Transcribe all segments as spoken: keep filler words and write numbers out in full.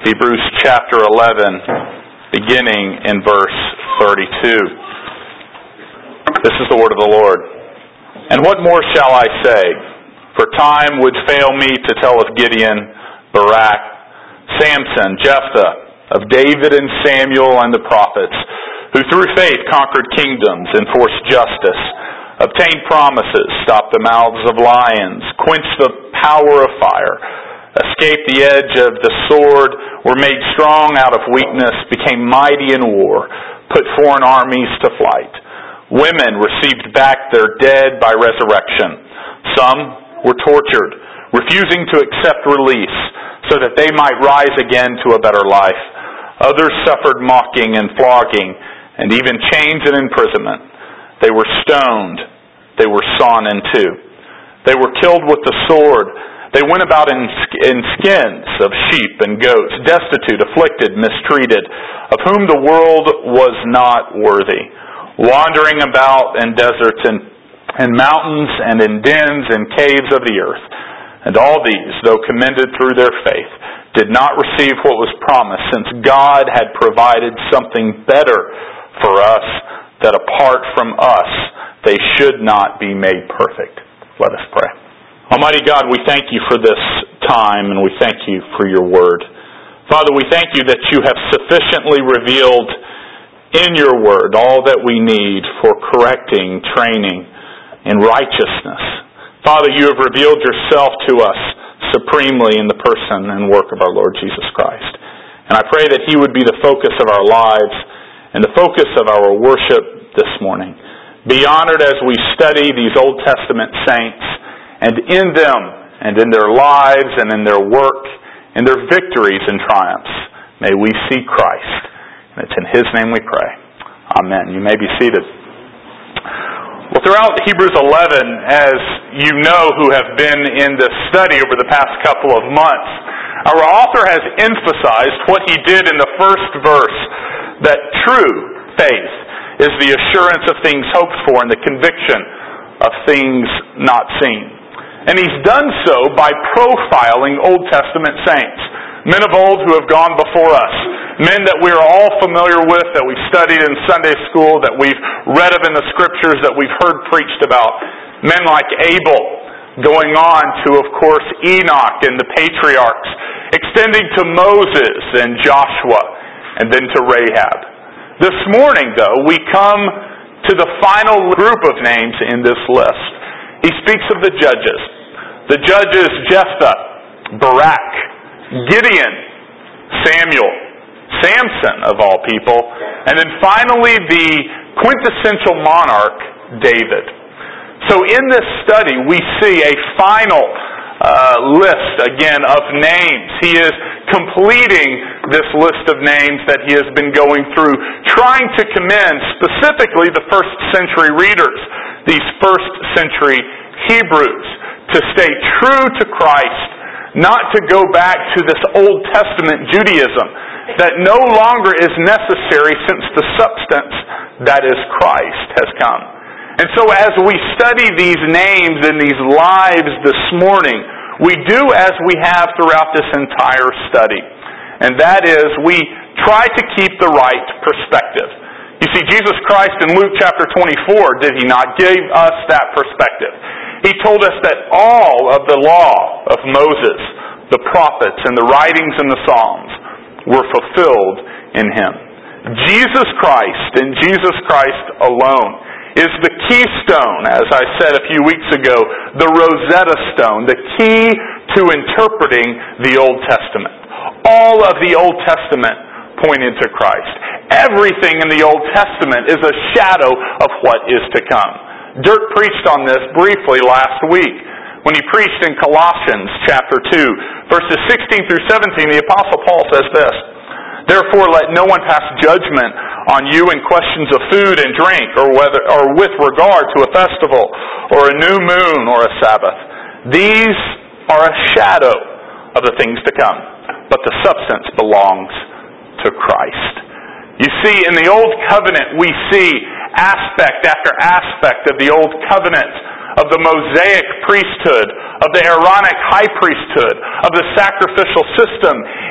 Hebrews chapter eleven, beginning in verse thirty-two. This is the word of the Lord. And what more shall I say? For time would fail me to tell of Gideon, Barak, Samson, Jephthah, of David and Samuel and the prophets, who through faith conquered kingdoms, enforced justice, obtained promises, stopped the mouths of lions, quenched the power of fire, escaped the edge of the sword, were made strong out of weakness, became mighty in war, put foreign armies to flight. Women received back their dead by resurrection. Some were tortured, refusing to accept release, so that they might rise again to a better life. Others suffered mocking and flogging, and even chains and imprisonment. They were stoned. They were sawn in two. They were killed with the sword. They went about in, in skins of sheep and goats, destitute, afflicted, mistreated, of whom the world was not worthy, wandering about in deserts and, and mountains and in dens and caves of the earth. And all these, though commended through their faith, did not receive what was promised, since God had provided something better for us, that apart from us they should not be made perfect. Let us pray. Almighty God, we thank you for this time, and we thank you for your word. Father, we thank you that you have sufficiently revealed in your word all that we need for correcting, training in righteousness. Father, you have revealed yourself to us supremely in the person and work of our Lord Jesus Christ. And I pray that he would be the focus of our lives and the focus of our worship this morning. Be honored as we study these Old Testament saints, and in them, and in their lives, and in their work, and their victories and triumphs, may we see Christ. And it's in his name we pray. Amen. You may be seated. Well, throughout Hebrews eleven, as you know who have been in this study over the past couple of months, our author has emphasized what he did in the first verse, that true faith is the assurance of things hoped for and the conviction of things not seen. And he's done so by profiling Old Testament saints, men of old who have gone before us, men that we are all familiar with, that we've studied in Sunday school, that we've read of in the Scriptures, that we've heard preached about. Men like Abel, going on to, of course, Enoch and the patriarchs, extending to Moses and Joshua, and then to Rahab. This morning, though, we come to the final group of names in this list. He speaks of the judges. The judges Jephthah, Barak, Gideon, Samuel, Samson, of all people, and then finally the quintessential monarch, David. So in this study, we see a final uh, list, again, of names. He is completing this list of names that he has been going through, trying to commend specifically the first century readers, these first century Hebrews, to stay true to Christ, not to go back to this Old Testament Judaism that no longer is necessary since the substance, that is Christ, has come. And so as we study these names and these lives this morning, we do as we have throughout this entire study. And that is, we try to keep the right perspective. You see, Jesus Christ in Luke chapter twenty-four, did he not give us that perspective? He told us that all of the law of Moses, the prophets, and the writings in the Psalms were fulfilled in him. Jesus Christ and Jesus Christ alone is the keystone, as I said a few weeks ago, the Rosetta Stone, the key to interpreting the Old Testament. All of the Old Testament pointed to Christ. Everything in the Old Testament is a shadow of what is to come. Dirk preached on this briefly last week when he preached in Colossians chapter two, verses sixteen through seventeen. The Apostle Paul says this: "Therefore let no one pass judgment on you in questions of food and drink, or whether or with regard to a festival, or a new moon, or a Sabbath. These are a shadow of the things to come, but the substance belongs to Christ." You see, in the Old Covenant, we see aspect after aspect of the Old Covenant, of the Mosaic priesthood, of the Aaronic high priesthood, of the sacrificial system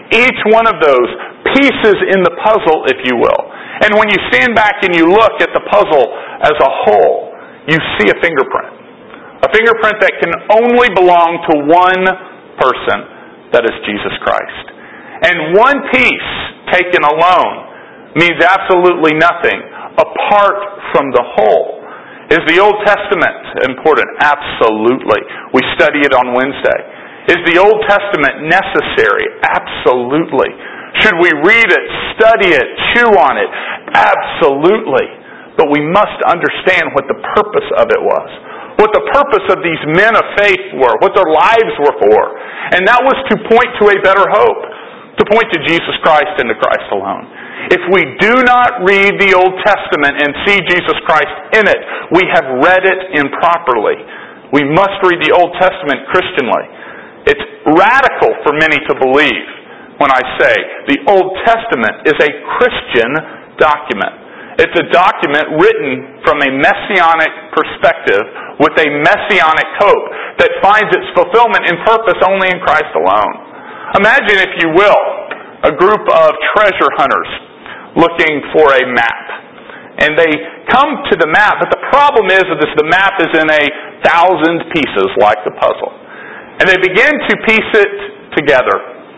Each one of those pieces in the puzzle, if you will. And when you stand back and you look at the puzzle as a whole, you see a fingerprint. A fingerprint that can only belong to one person, that is Jesus Christ. And one piece taken alone means absolutely nothing apart from the whole. Is the Old Testament important? Absolutely. We study it on Wednesday. Is the Old Testament necessary? Absolutely. Should we read it, study it, chew on it? Absolutely. But we must understand what the purpose of it was. What the purpose of these men of faith were. What their lives were for. And that was to point to a better hope. To point to Jesus Christ and to Christ alone. If we do not read the Old Testament and see Jesus Christ in it, we have read it improperly. We must read the Old Testament Christianly. It's radical for many to believe when I say the Old Testament is a Christian document. It's a document written from a messianic perspective with a messianic hope that finds its fulfillment and purpose only in Christ alone. Imagine, if you will, a group of treasure hunters looking for a map. And they come to the map, but the problem is that this, the map is in a thousand pieces like the puzzle. And they begin to piece it together,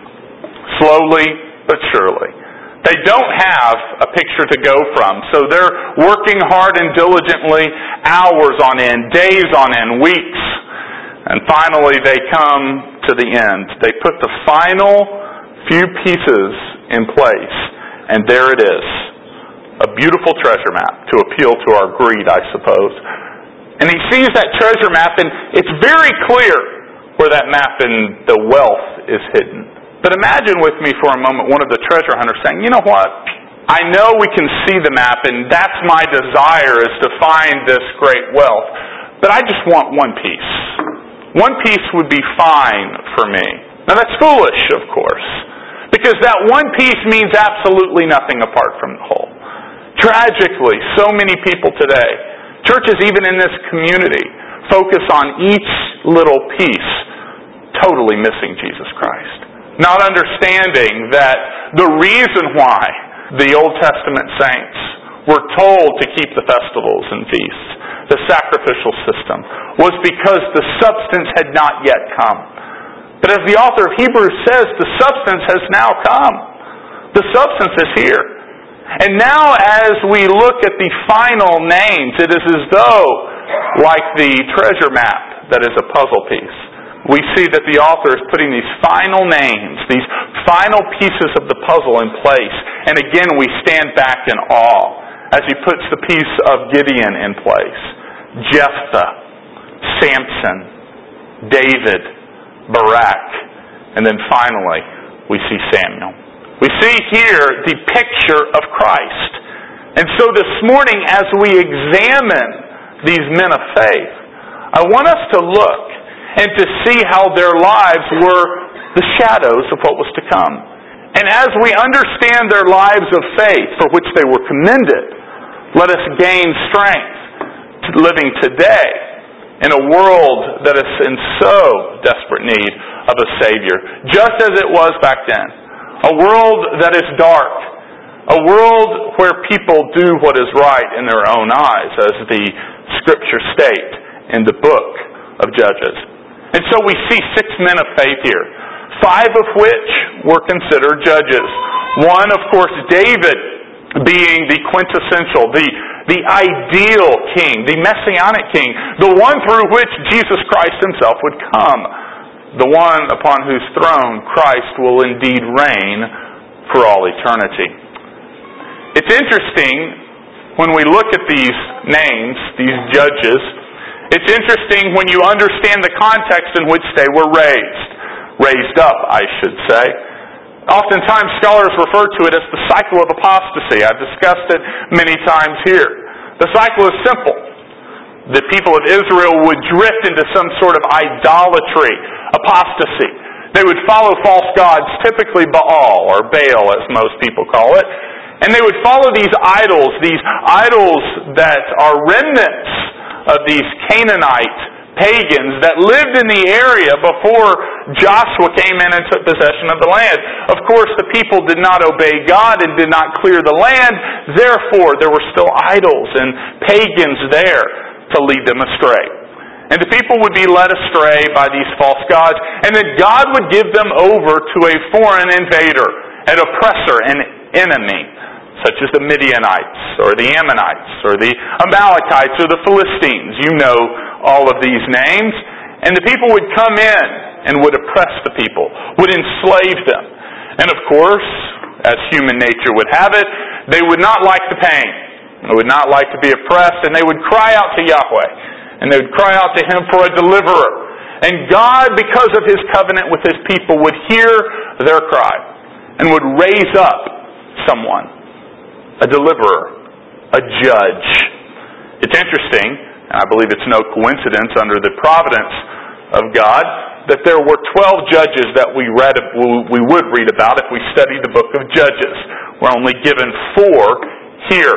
slowly but surely. They don't have a picture to go from, so they're working hard and diligently, hours on end, days on end, weeks. And finally they come to the end. They put the final few pieces in place, and there it is. A beautiful treasure map to appeal to our greed, I suppose. And he sees that treasure map, and it's very clear where that map and the wealth is hidden. But imagine with me for a moment one of the treasure hunters saying, you know what? I know we can see the map, and that's my desire, is to find this great wealth. But I just want one piece. One piece would be fine for me. Now that's foolish, of course, because that one piece means absolutely nothing apart from the whole. Tragically, so many people today, churches even in this community, focus on each little piece, totally missing Jesus Christ. Not understanding that the reason why the Old Testament saints were told to keep the festivals and feasts, the sacrificial system, was because the substance had not yet come. But as the author of Hebrews says, the substance has now come. The substance is here. And now as we look at the final names, it is as though, like the treasure map that is a puzzle piece, we see that the author is putting these final names, these final pieces of the puzzle in place. And again, we stand back in awe as he puts the piece of Gideon in place. Jephthah, Samson, David, Barak, and then finally, we see Samuel. We see here the picture of Christ. And so this morning, as we examine these men of faith, I want us to look and to see how their lives were the shadows of what was to come. And as we understand their lives of faith for which they were commended, let us gain strength to living today in a world that is in so desperate need of a Savior, just as it was back then. A world that is dark. A world where people do what is right in their own eyes, as the Scriptures state in the book of Judges. And so we see six men of faith here, five of which were considered judges. One, of course, David, being the quintessential, the, the ideal king, the messianic king, the one through which Jesus Christ himself would come, the one upon whose throne Christ will indeed reign for all eternity. It's interesting when we look at these names, these judges, it's interesting when you understand the context in which they were raised. Raised up, I should say. Oftentimes scholars refer to it as the cycle of apostasy. I've discussed it many times here. The cycle is simple. The people of Israel would drift into some sort of idolatry, apostasy. They would follow false gods, typically Baal, or Baal as most people call it. And they would follow these idols, these idols that are remnants of these Canaanite pagans that lived in the area before Joshua came in and took possession of the land. Of course, the people did not obey God and did not clear the land. Therefore, there were still idols and pagans there to lead them astray. And the people would be led astray by these false gods, and then God would give them over to a foreign invader, an oppressor, an enemy, such as the Midianites, or the Ammonites, or the Amalekites, or the Philistines. You know all of these names. And the people would come in and would oppress the people, would enslave them. And of course, as human nature would have it, they would not like the pain. They would not like to be oppressed, and they would cry out to Yahweh. And they would cry out to Him for a deliverer. And God, because of His covenant with His people, would hear their cry and would raise up someone, a deliverer, a judge. It's interesting, and I believe it's no coincidence under the providence of God, that there were twelve judges that we read, we would read about if we studied the book of Judges. We're only given four here.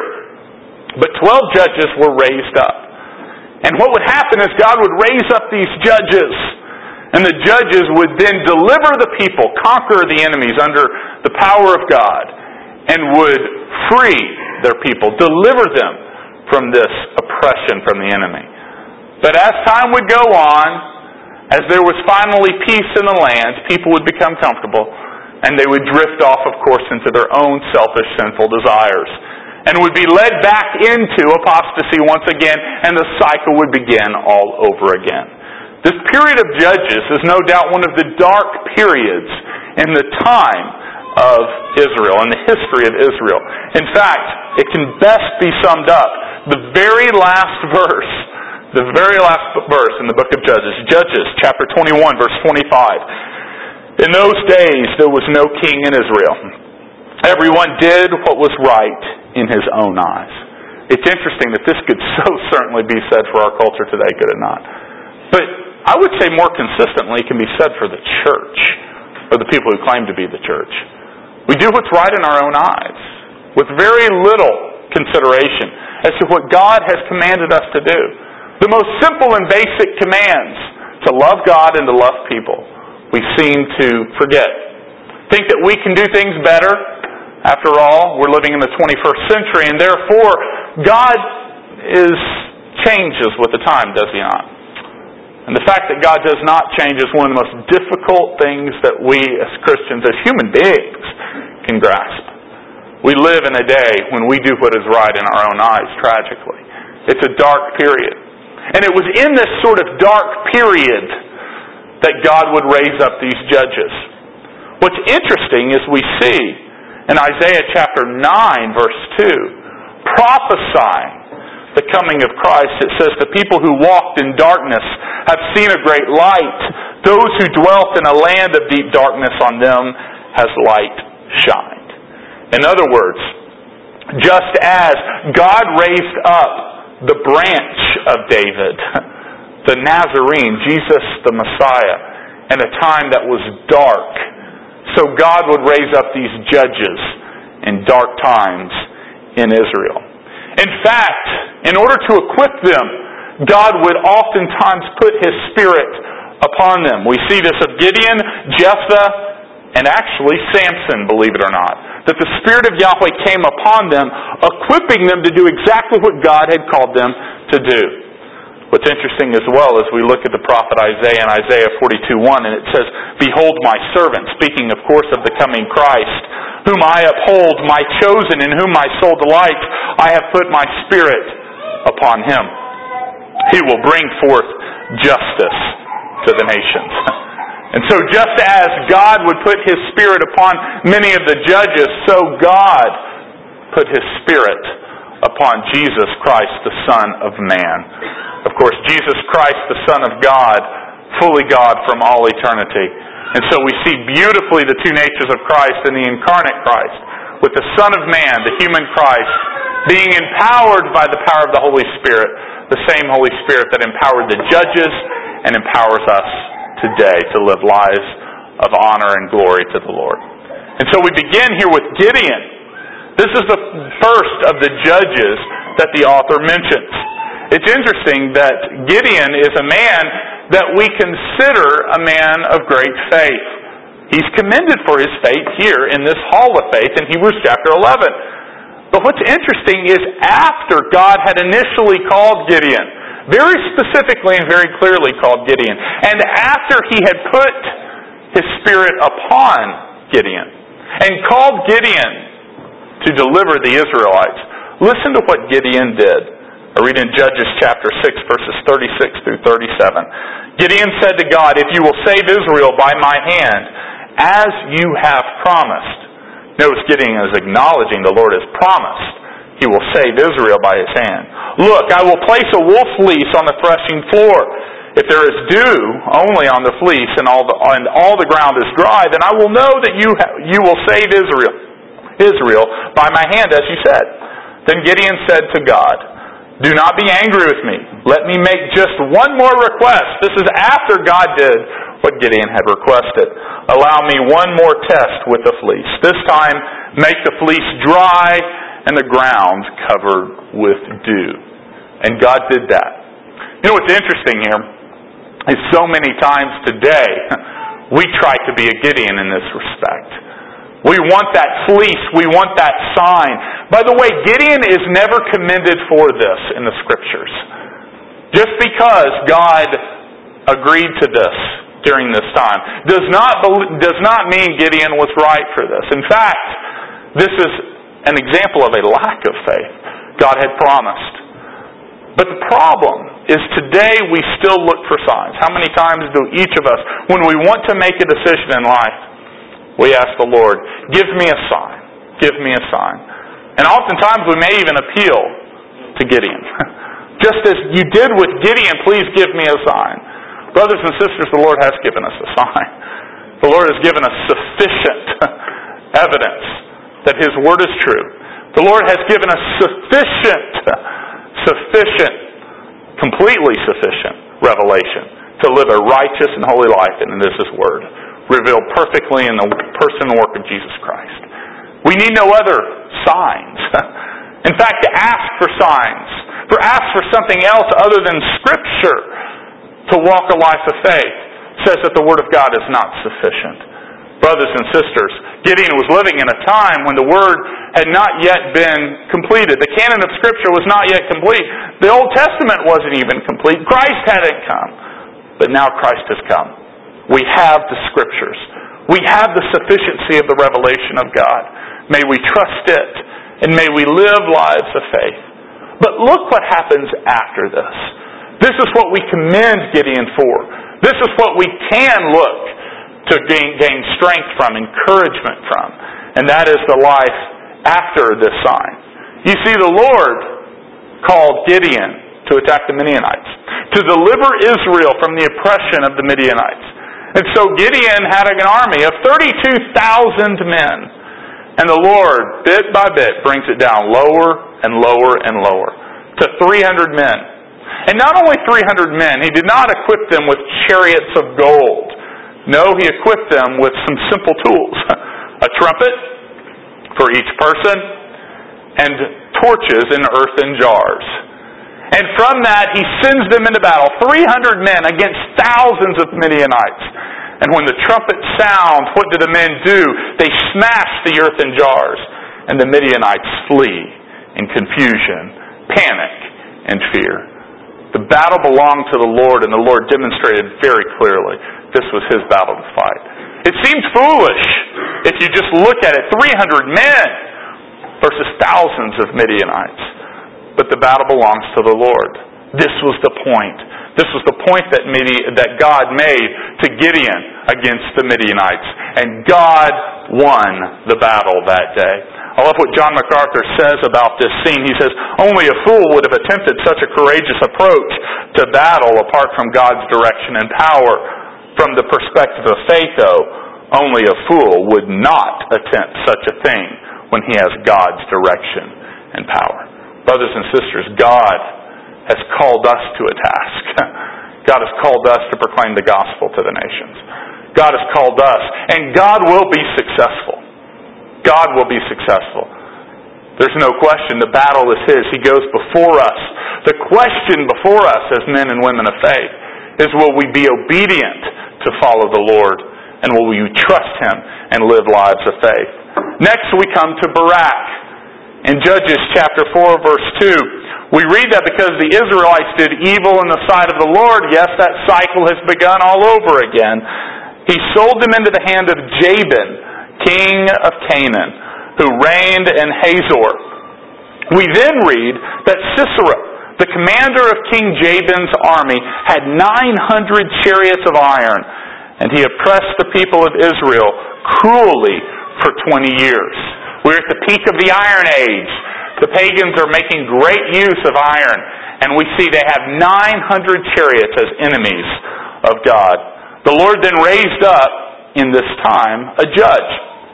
But twelve judges were raised up. And what would happen is God would raise up these judges, and the judges would then deliver the people, conquer the enemies under the power of God, and would free their people, deliver them from this oppression from the enemy. But as time would go on, as there was finally peace in the land, people would become comfortable, and they would drift off, of course, into their own selfish, sinful desires, and would be led back into apostasy once again, and the cycle would begin all over again. This period of Judges is no doubt one of the dark periods in the time of Israel, in the history of Israel. In fact, it can best be summed up. The very last verse, the very last verse in the book of Judges, Judges chapter twenty-one, verse twenty-five. In those days there was no king in Israel. Everyone did what was right in his own eyes. It's interesting that this could so certainly be said for our culture today, could it not? But I would say more consistently it can be said for the church, or the people who claim to be the church. We do what's right in our own eyes, with very little consideration as to what God has commanded us to do. The most simple and basic commands, to love God and to love people, we seem to forget. Think that we can do things better. After all, we're living in the twenty-first century, and therefore God is changes with the time, does He not? And the fact that God does not change is one of the most difficult things that we as Christians, as human beings, can grasp. We live in a day when we do what is right in our own eyes, tragically. It's a dark period. And it was in this sort of dark period that God would raise up these judges. What's interesting is we see in Isaiah chapter nine, verse two, prophesying the coming of Christ. It says, the people who walked in darkness have seen a great light. Those who dwelt in a land of deep darkness, on them has light shined. In other words, just as God raised up the branch of David, the Nazarene, Jesus the Messiah, in a time that was dark, so God would raise up these judges in dark times in Israel. In fact, in order to equip them, God would oftentimes put His Spirit upon them. We see this of Gideon, Jephthah, and actually Samson, believe it or not. That the Spirit of Yahweh came upon them, equipping them to do exactly what God had called them to do. What's interesting as well is we look at the prophet Isaiah in Isaiah forty-two one, and it says, behold my servant, speaking of course of the coming Christ, whom I uphold, my chosen, in whom my soul delights. I have put my Spirit upon him. He will bring forth justice to the nations. And so just as God would put His Spirit upon many of the judges, so God put His Spirit upon Jesus Christ, the Son of Man. Of course, Jesus Christ, the Son of God, fully God from all eternity. And so we see beautifully the two natures of Christ and the incarnate Christ, with the Son of Man, the human Christ, being empowered by the power of the Holy Spirit, the same Holy Spirit that empowered the judges and empowers us today to live lives of honor and glory to the Lord. And so we begin here with Gideon. This is the first of the judges that the author mentions. It's interesting that Gideon is a man that we consider a man of great faith. He's commended for his faith here in this hall of faith in Hebrews chapter eleven. But what's interesting is after God had initially called Gideon, very specifically and very clearly called Gideon, and after he had put his Spirit upon Gideon and called Gideon to deliver the Israelites, listen to what Gideon did. I read in Judges chapter six, verses thirty-six through thirty-seven. Gideon said to God, "If you will save Israel by my hand, as you have promised." Notice Gideon is acknowledging the Lord has promised He will save Israel by His hand. "Look, I will place a wolf fleece on the threshing floor. If there is dew only on the fleece and all the, and all the ground is dry, then I will know that you ha- you will save Israel, Israel by my hand, as you said." Then Gideon said to God, "Do not be angry with me. Let me make just one more request." This is after God did what Gideon had requested. "Allow me one more test with the fleece. This time, make the fleece dry and the ground covered with dew." And God did that. You know what's interesting here is so many times today we try to be a Gideon in this respect. We want that fleece. We want that sign. By the way, Gideon is never commended for this in the Scriptures. Just because God agreed to this during this time does not does not mean Gideon was right for this. In fact, this is an example of a lack of faith. God had promised. But the problem is today we still look for signs. How many times do each of us, when we want to make a decision in life, we ask the Lord, "Give me a sign. Give me a sign." And oftentimes we may even appeal to Gideon. Just as you did with Gideon, "Please give me a sign." Brothers and sisters, the Lord has given us a sign. The Lord has given us sufficient evidence that His Word is true. The Lord has given us sufficient, sufficient, completely sufficient revelation to live a righteous and holy life, and it is His Word, revealed perfectly in the person and work of Jesus Christ. We need no other signs. In fact, to ask for signs, for ask for something else other than Scripture to walk a life of faith, says that the Word of God is not sufficient. Brothers and sisters, Gideon was living in a time when the Word had not yet been completed. The canon of Scripture was not yet complete. The Old Testament wasn't even complete. Christ hadn't come. But now Christ has come. We have the Scriptures. We have the sufficiency of the revelation of God. May we trust it, and may we live lives of faith. But look what happens after this. This is what we commend Gideon for. This is what we can look to gain, gain strength from, encouragement from. And that is the life after this sign. You see, the Lord called Gideon to attack the Midianites, to deliver Israel from the oppression of the Midianites. And so Gideon had an army of thirty-two thousand men. And the Lord, bit by bit, brings it down lower and lower and lower to three hundred men. And not only three hundred men, He did not equip them with chariots of gold. No, He equipped them with some simple tools. A trumpet for each person, and torches in earthen jars. And from that, He sends them into battle, three hundred men against thousands of Midianites. And when the trumpet sounds, what do the men do? They smash the earthen jars, and the Midianites flee in confusion, panic, and fear. The battle belonged to the Lord, and the Lord demonstrated very clearly this was His battle to fight. It seems foolish if you just look at it, three hundred men versus thousands of Midianites. But the battle belongs to the Lord. This was the point. This was the point that Midi- that God made to Gideon against the Midianites. And God won the battle that day. I love what John MacArthur says about this scene. He says, "Only a fool would have attempted such a courageous approach to battle apart from God's direction and power. From the perspective of faith, though, only a fool would not attempt such a thing when he has God's direction and power." Brothers and sisters, God has called us to a task. God has called us to proclaim the gospel to the nations. God has called us, and God will be successful. God will be successful. There's no question. The battle is His. He goes before us The question before us as men and women of faith is, will we be obedient to follow the Lord? And will we trust Him and live lives of faith? Next we come to Barak. In Judges chapter four, verse two, we read that because the Israelites did evil in the sight of the Lord, yes, that cycle has begun all over again. He sold them into the hand of Jabin, king of Canaan, who reigned in Hazor. We then read that Sisera, the commander of King Jabin's army, had nine hundred chariots of iron, and he oppressed the people of Israel cruelly for twenty years. We're at the peak of the Iron Age. The pagans are making great use of iron, and we see they have nine hundred chariots as enemies of God. The Lord then raised up in this time a judge.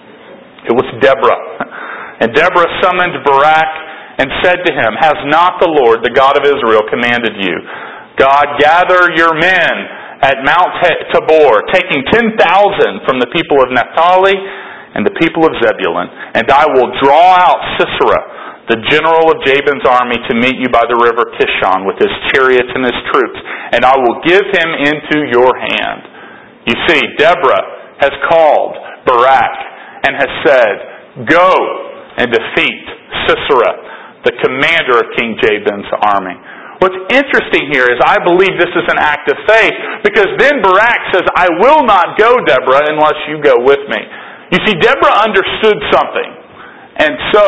It was Deborah. And Deborah summoned Barak and said to him, "Has not the Lord, the God of Israel, commanded you? God, gather your men at Mount Tabor, taking ten thousand from the people of Naphtali and the people of Zebulun, and I will draw out Sisera, the general of Jabin's army, to meet you by the river Kishon with his chariots and his troops, and I will give him into your hand." You see, Deborah has called Barak and has said, "Go and defeat Sisera, the commander of King Jabin's army." What's interesting here is I believe this is an act of faith, because then Barak says, "I will not go, Deborah, unless you go with me." You see, Deborah understood something, and so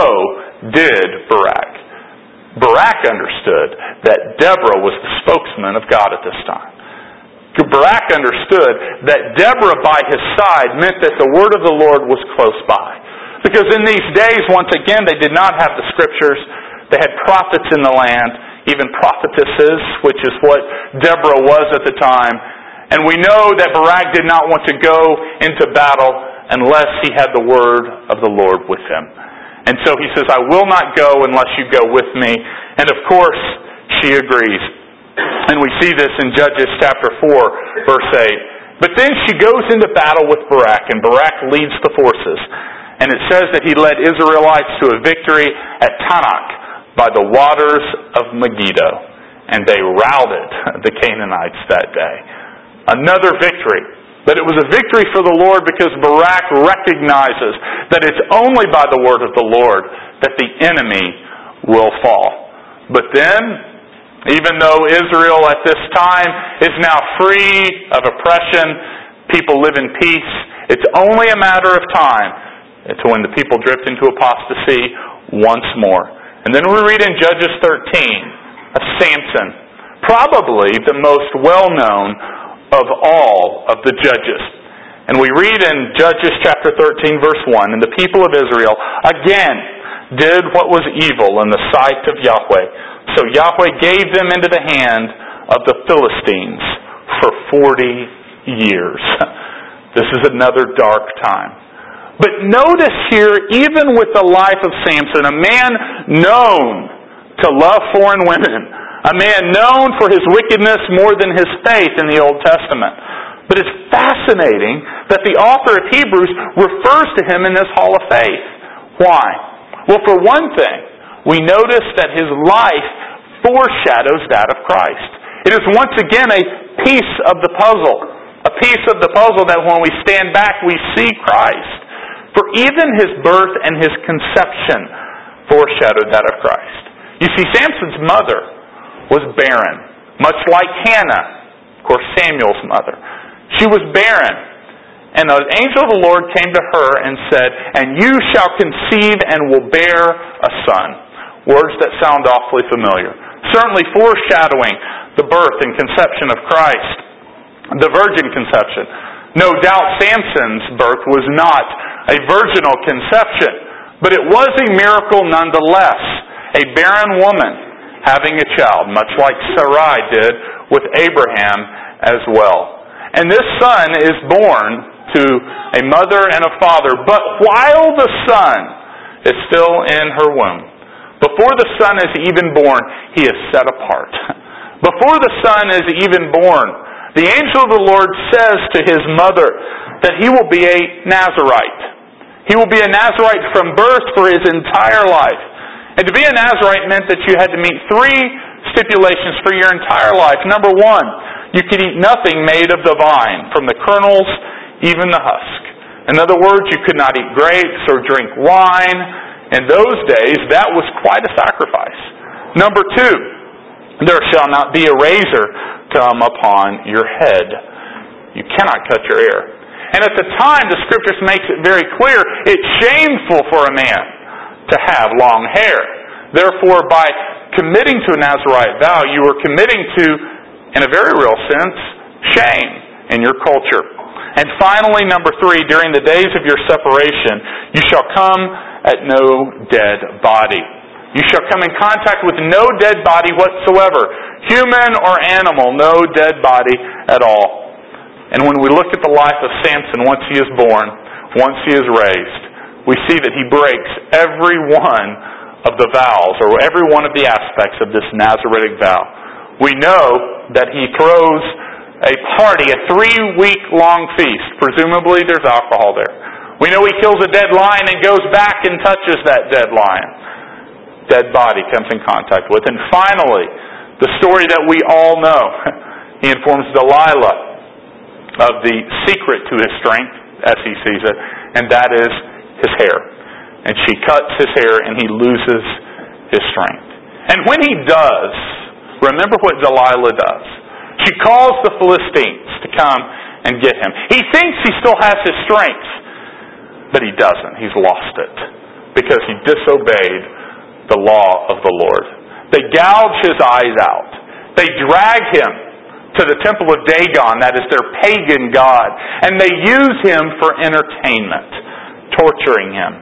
did Barak. Barak understood that Deborah was the spokesman of God at this time. Barak understood that Deborah by his side meant that the word of the Lord was close by. Because in these days, once again, they did not have the Scriptures. They had prophets in the land, even prophetesses, which is what Deborah was at the time. And we know that Barak did not want to go into battle unless he had the word of the Lord with him. And so he says, "I will not go unless you go with me." And of course, she agrees. And we see this in Judges chapter four, verse eight. But then she goes into battle with Barak, and Barak leads the forces. And it says that he led Israelites to a victory at Tanakh by the waters of Megiddo. And they routed the Canaanites that day. Another victory. But it was a victory for the Lord because Barak recognizes that it's only by the word of the Lord that the enemy will fall. But then, even though Israel at this time is now free of oppression, people live in peace, it's only a matter of time until when the people drift into apostasy once more. And then we read in Judges thirteen of Samson, probably the most well-known of all of the judges. And we read in Judges chapter thirteen, verse one, "And the people of Israel again did what was evil in the sight of Yahweh. So Yahweh gave them into the hand of the Philistines for forty years." This is another dark time. But notice here, even with the life of Samson, a man known to love foreign women, a man known for his wickedness more than his faith in the Old Testament. But it's fascinating that the author of Hebrews refers to him in this hall of faith. Why? Well, for one thing, we notice that his life foreshadows that of Christ. It is once again a piece of the puzzle. A piece of the puzzle that when we stand back, we see Christ. For even his birth and his conception foreshadowed that of Christ. You see, Samson's mother was barren, much like Hannah, of course Samuel's mother. She was barren. And the angel of the Lord came to her and said, "And you shall conceive and will bear a son." Words that sound awfully familiar. Certainly foreshadowing the birth and conception of Christ. The virgin conception. No doubt Samson's birth was not a virginal conception, but it was a miracle nonetheless. A barren woman having a child, much like Sarai did with Abraham as well. And this son is born to a mother and a father, but while the son is still in her womb, before the son is even born, he is set apart. Before the son is even born, the angel of the Lord says to his mother that he will be a Nazirite. He will be a Nazirite from birth for his entire life. And to be a Nazirite meant that you had to meet three stipulations for your entire life. Number one, you could eat nothing made of the vine, from the kernels, even the husk. In other words, you could not eat grapes or drink wine. In those days, that was quite a sacrifice. Number two, there shall not be a razor come upon your head. You cannot cut your hair. And at the time, the Scriptures makes it very clear, it's shameful for a man to have long hair. Therefore, by committing to a Nazirite vow, you are committing to, in a very real sense, shame in your culture. And finally, number three, during the days of your separation, you shall come at no dead body. You shall come in contact with no dead body whatsoever, human or animal, no dead body at all. And when we look at the life of Samson, once he is born, once he is raised, we see that he breaks every one of the vows, or every one of the aspects of this Nazaritic vow. We know that he throws a party, a three-week-long feast. Presumably there's alcohol there. We know he kills a dead lion and goes back and touches that dead lion. Dead body comes in contact with. And finally, the story that we all know. He informs Delilah of the secret to his strength, as he sees it, and that is his hair. And she cuts his hair and he loses his strength. And when he does, remember what Delilah does. She calls the Philistines to come and get him. He thinks he still has his strength, but he doesn't. He's lost it because he disobeyed the law of the Lord. They gouge his eyes out. They drag him to the temple of Dagon, that is their pagan god, and they use him for entertainment, torturing him.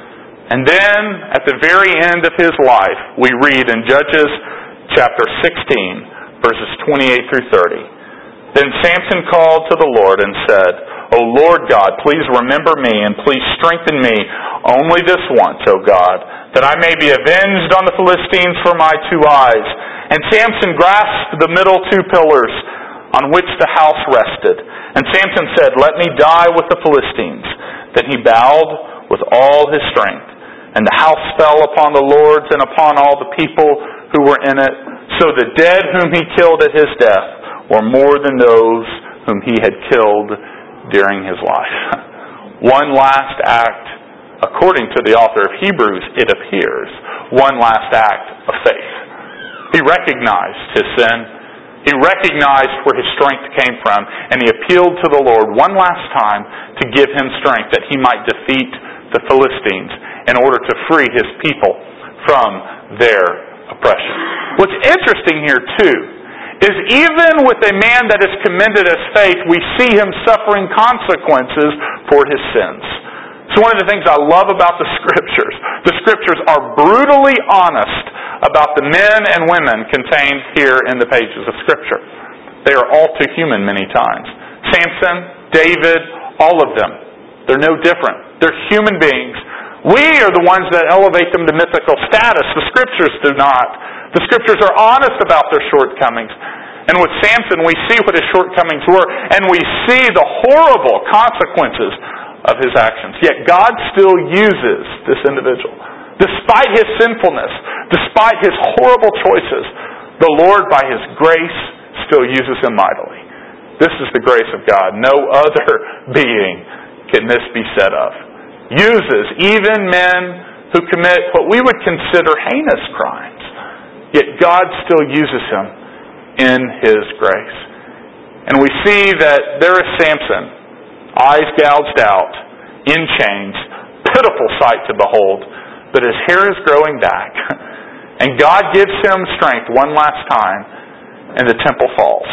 And then, at the very end of his life, we read in Judges chapter sixteen, verses twenty-eight through thirty. Then Samson called to the Lord and said, O Lord God, please remember me and please strengthen me only this once, O God, that I may be avenged on the Philistines for my two eyes. And Samson grasped the middle two pillars on which the house rested. And Samson said, Let me die with the Philistines. Then he bowed with all his strength. And the house fell upon the lords and upon all the people who were in it. So the dead whom he killed at his death were more than those whom he had killed during his life. One last act, according to the author of Hebrews, it appears, one last act of faith. He recognized his sin. He recognized where his strength came from. And he appealed to the Lord one last time to give him strength that he might defeat the Philistines in order to free his people from their oppression. What's interesting here too is even with a man that is commended as faith, we see him suffering consequences for his sins. So one of the things I love about the Scriptures, the Scriptures are brutally honest about the men and women contained here in the pages of Scripture. They are all too human many times. Samson, David, all of them. They're no different. They're human beings. We are the ones that elevate them to mythical status. The Scriptures do not. The Scriptures are honest about their shortcomings. And with Samson, we see what his shortcomings were, and we see the horrible consequences of his actions. Yet God still uses this individual. Despite his sinfulness, despite his horrible choices, the Lord, by His grace, still uses him mightily. This is the grace of God. No other being can this be said of. Uses even men who commit what we would consider heinous crimes. Yet God still uses him in His grace. And we see that there is Samson, eyes gouged out, in chains, pitiful sight to behold, but his hair is growing back. And God gives him strength one last time, and the temple falls.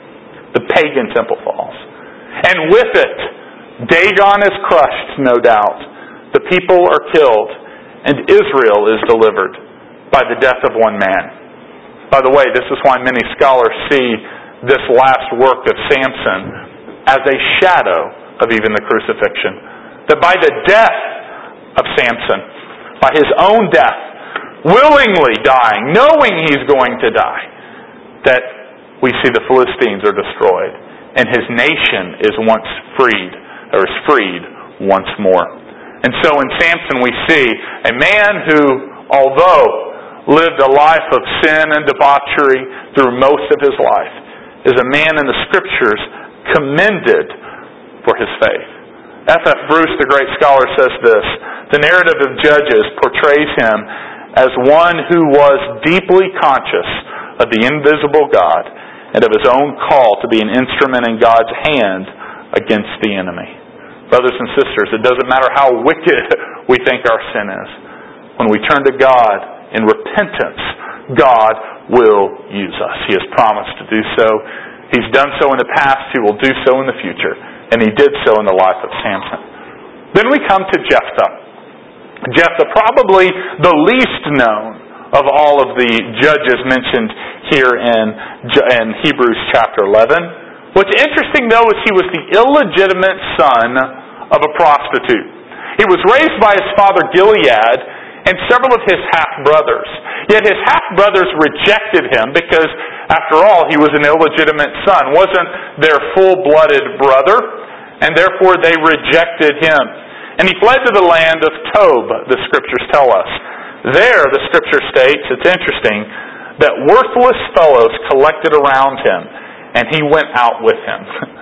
The pagan temple falls. And with it, Dagon is crushed, no doubt. The people are killed, and Israel is delivered by the death of one man. By the way, this is why many scholars see this last work of Samson as a shadow of even the crucifixion. That by the death of Samson, by his own death, willingly dying, knowing he's going to die, that we see the Philistines are destroyed, and his nation is once freed, or is freed once more. And so in Samson we see a man who, although lived a life of sin and debauchery through most of his life, is a man in the Scriptures commended for his faith. F F Bruce, the great scholar, says this: the narrative of Judges portrays him as one who was deeply conscious of the invisible God and of his own call to be an instrument in God's hand against the enemy. Brothers and sisters, it doesn't matter how wicked we think our sin is. When we turn to God in repentance, God will use us. He has promised to do so. He's done so in the past. He will do so in the future. And he did so in the life of Samson. Then we come to Jephthah. Jephthah, probably the least known of all of the judges mentioned here in, in Hebrews chapter eleven. What's interesting, though, is he was the illegitimate son of a prostitute. He was raised by his father Gilead and several of his half-brothers. Yet his half-brothers rejected him because, after all, he was an illegitimate son, wasn't their full-blooded brother, and therefore they rejected him. And he fled to the land of Tob, the Scriptures tell us. There, the Scripture states, it's interesting, that worthless fellows collected around him, and he went out with him.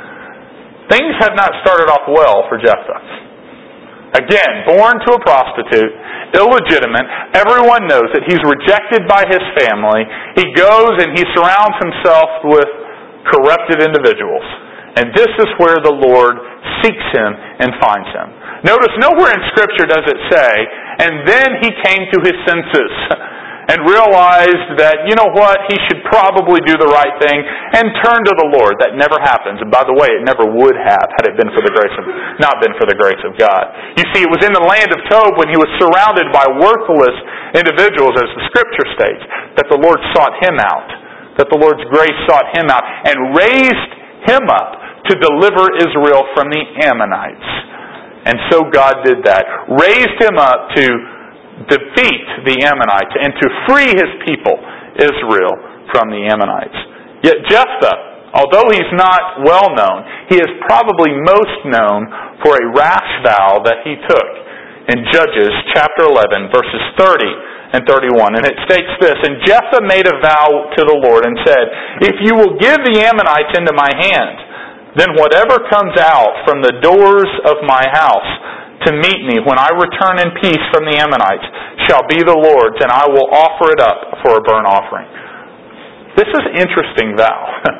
Things had not started off well for Jephthah. Again, born to a prostitute, illegitimate, everyone knows that he's rejected by his family. He goes and he surrounds himself with corrupted individuals. And this is where the Lord seeks him and finds him. Notice nowhere in Scripture does it say, and then he came to his senses and realized that, you know what, he should probably do the right thing and turn to the Lord. That never happens. And by the way, it never would have had it been for the grace of, not been for the grace of God. You see, it was in the land of Tob when he was surrounded by worthless individuals, as the Scripture states, that the Lord sought him out, that the Lord's grace sought him out and raised him up to deliver Israel from the Ammonites. And so God did that. Raised him up to defeat the Ammonites and to free his people, Israel, from the Ammonites. Yet Jephthah, although he's not well known, he is probably most known for a rash vow that he took in Judges chapter eleven, verses thirty and thirty-one. And it states this: and Jephthah made a vow to the Lord and said, if you will give the Ammonites into my hand, then whatever comes out from the doors of my house to meet me when I return in peace from the Ammonites shall be the Lord's, and I will offer it up for a burnt offering. This is an interesting vow.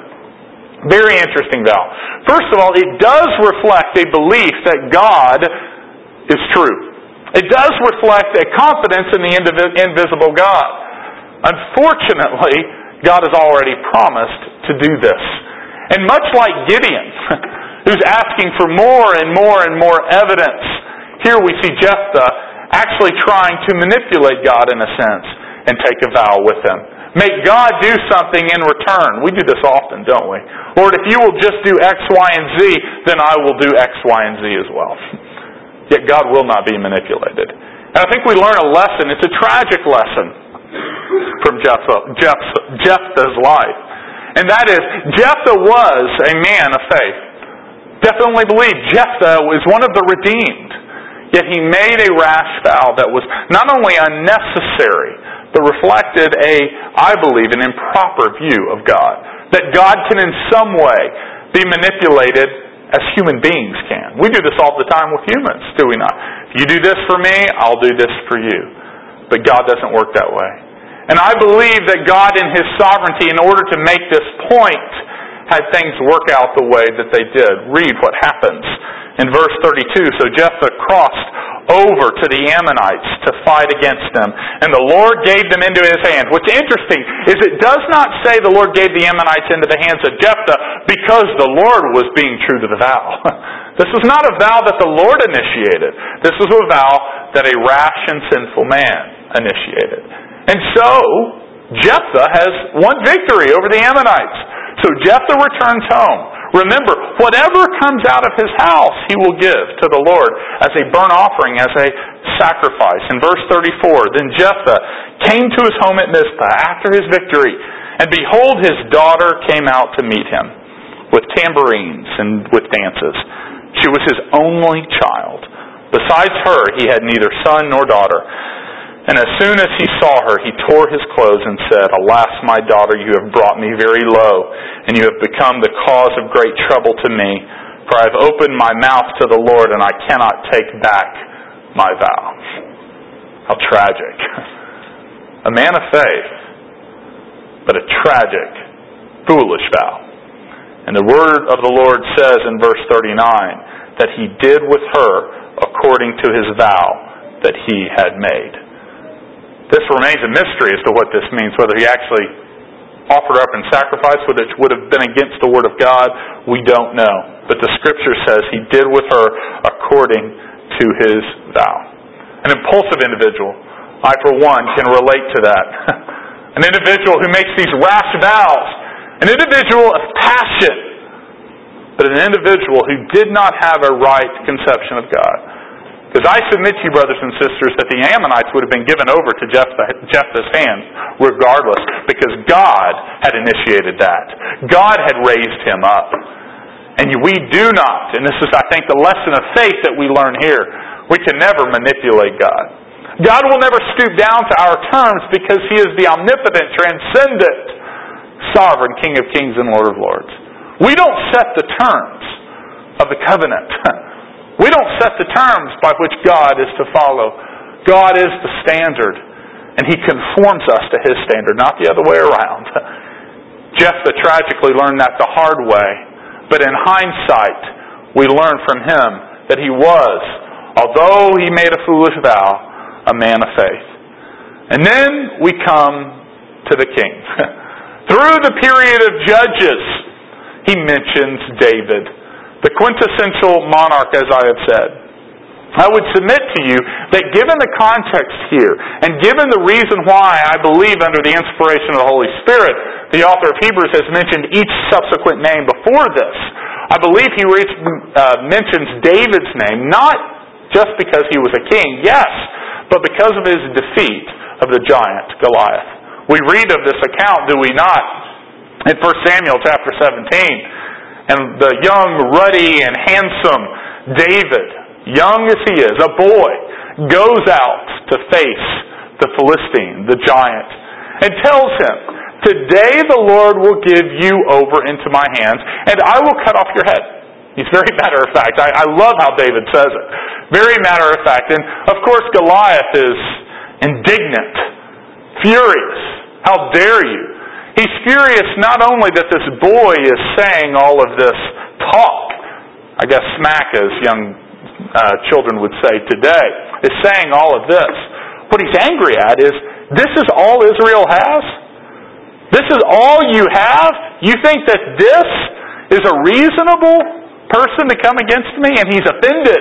Very interesting vow. First of all, it does reflect a belief that God is true. It does reflect a confidence in the invisible God. Unfortunately, God has already promised to do this. And much like Gideon, who's asking for more and more and more evidence, here we see Jephthah actually trying to manipulate God in a sense and take a vow with him. Make God do something in return. We do this often, don't we? Lord, if you will just do X, Y, and Z, then I will do X, Y, and Z as well. Yet God will not be manipulated. And I think we learn a lesson. It's a tragic lesson from Jephthah, Jephthah, Jephthah's life. And that is, Jephthah was a man of faith. Definitely believed Jephthah was one of the redeemed. Yet he made a rash vow that was not only unnecessary, but reflected a, I believe, an improper view of God. That God can in some way be manipulated as human beings can. We do this all the time with humans, do we not? If you do this for me, I'll do this for you. But God doesn't work that way. And I believe that God in His sovereignty, in order to make this point, had things work out the way that they did. Read what happens in verse thirty-two. So Jephthah crossed over to the Ammonites to fight against them, and the Lord gave them into his hand. What's interesting is it does not say the Lord gave the Ammonites into the hands of Jephthah because the Lord was being true to the vow. This was not a vow that the Lord initiated. This was a vow that a rash and sinful man initiated. And so, Jephthah has won victory over the Ammonites. So Jephthah returns home. Remember, whatever comes out of his house, he will give to the Lord as a burnt offering, as a sacrifice. In verse thirty-four, then Jephthah came to his home at Mizpah after his victory, and behold, his daughter came out to meet him with tambourines and with dances. She was his only child. Besides her, he had neither son nor daughter. And as soon as he saw her, he tore his clothes and said, Alas, my daughter, you have brought me very low, and you have become the cause of great trouble to me. For I have opened my mouth to the Lord, and I cannot take back my vow. How tragic. A man of faith, but a tragic, foolish vow. And the word of the Lord says in verse thirty-nine that he did with her according to his vow that he had made. This remains a mystery as to what this means, whether he actually offered up in sacrifice, which would have been against the Word of God, we don't know. But the Scripture says he did with her according to his vow. An impulsive individual, I for one, can relate to that. An individual who makes these rash vows. An individual of passion. But an individual who did not have a right conception of God. Because I submit to you, brothers and sisters, that the Ammonites would have been given over to Jephthah's hands regardless, because God had initiated that. God had raised him up. And we do not, and this is, I think, the lesson of faith that we learn here, we can never manipulate God. God will never stoop down to our terms because he is the omnipotent, transcendent, sovereign King of kings and Lord of lords. We don't set the terms of the covenant. We don't set the terms by which God is to follow. God is the standard, and he conforms us to his standard, not the other way around. Jephthah tragically learned that the hard way, but in hindsight, we learn from him that he was, although he made a foolish vow, a man of faith. And then we come to the king. Through the period of Judges, he mentions David, the quintessential monarch, as I have said. I would submit to you that given the context here, and given the reason why I believe under the inspiration of the Holy Spirit, the author of Hebrews has mentioned each subsequent name before this, I believe he uh, mentions David's name, not just because he was a king, yes, but because of his defeat of the giant Goliath. We read of this account, do we not, in First Samuel chapter seventeen. And the young, ruddy, and handsome David, young as he is, a boy, goes out to face the Philistine, the giant, and tells him, Today the Lord will give you over into my hands, and I will cut off your head. He's very matter of fact. I, I love how David says it. Very matter of fact. And of course Goliath is indignant, furious. How dare you? He's furious not only that this boy is saying all of this talk, I guess smack as young uh, children would say today, is saying all of this. What he's angry at is, this is all Israel has? This is all you have? You think that this is a reasonable person to come against me? And he's offended.